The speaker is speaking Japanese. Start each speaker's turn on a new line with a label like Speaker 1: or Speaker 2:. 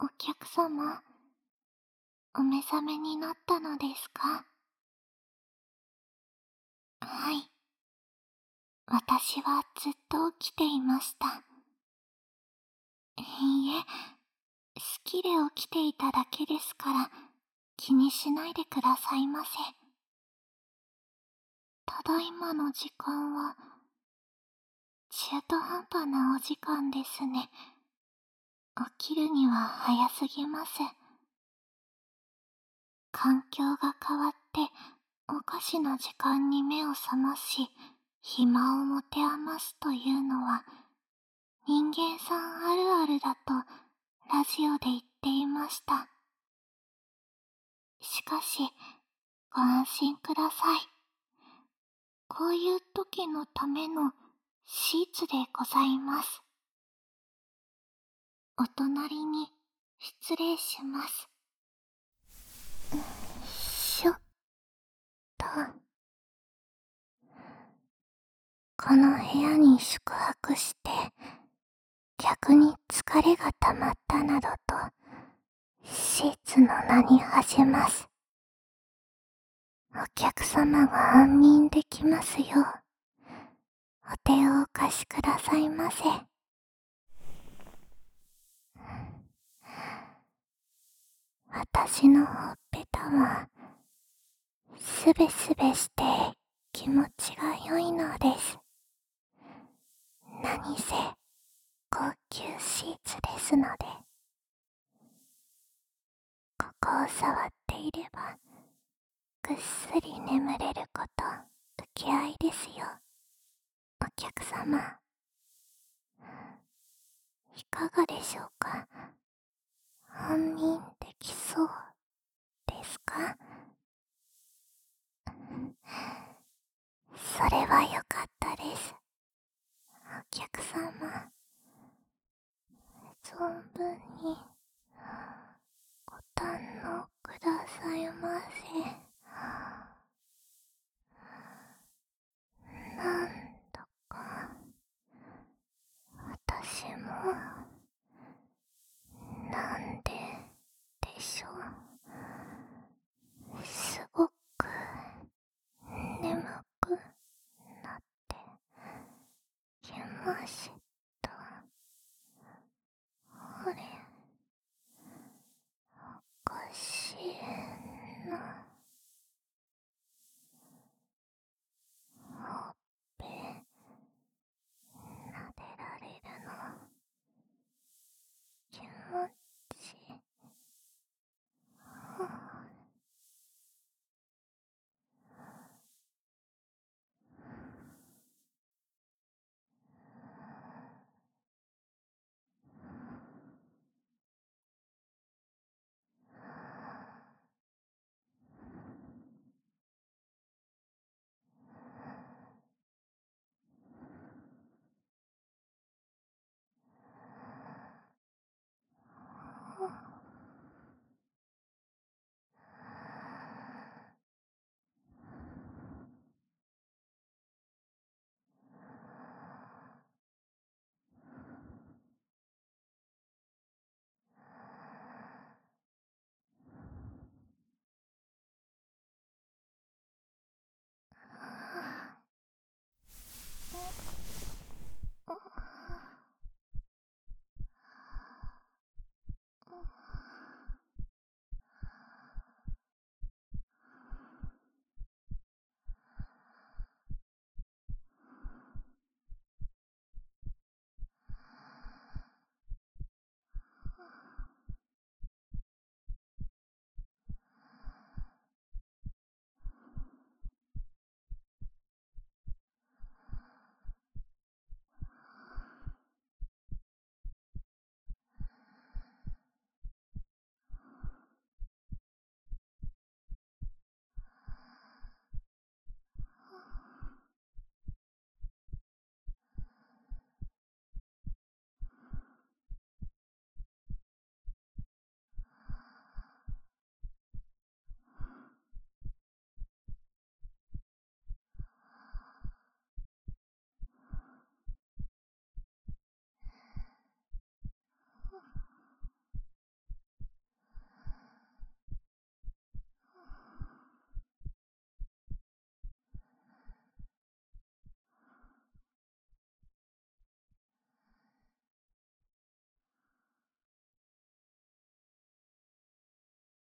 Speaker 1: お客様、お目覚めになったのですか？はい。私はずっと起きていました。いいえ、好きで起きていただけですから、気にしないでくださいませ。ただいまの時間は、中途半端なお時間ですね。起きるには早すぎます。環境が変わって、おかしな時間に目を覚まし、暇を持て余すというのは、人間さんあるあるだと、ラジオで言っていました。しかし、ご安心ください。こういう時のためのシーツでございます。お隣に失礼します。しょっと。この部屋に宿泊して、逆に疲れが溜まったなどと、シーツの名に恥じます。お客様が安眠できますよう、お手をお貸しくださいませ。私のほっぺたは、すべすべして気持ちが良いのです。何せ、高級シーツですので。ここを触っていれば、ぐっすり眠れること、受け合いですよ。お客様、いかがでしょうか？安眠できそうですか？それはよかったです。お客様、存分にご堪能くださいませ。なんだか、私も、なんででしょう。すごく眠くなってきました。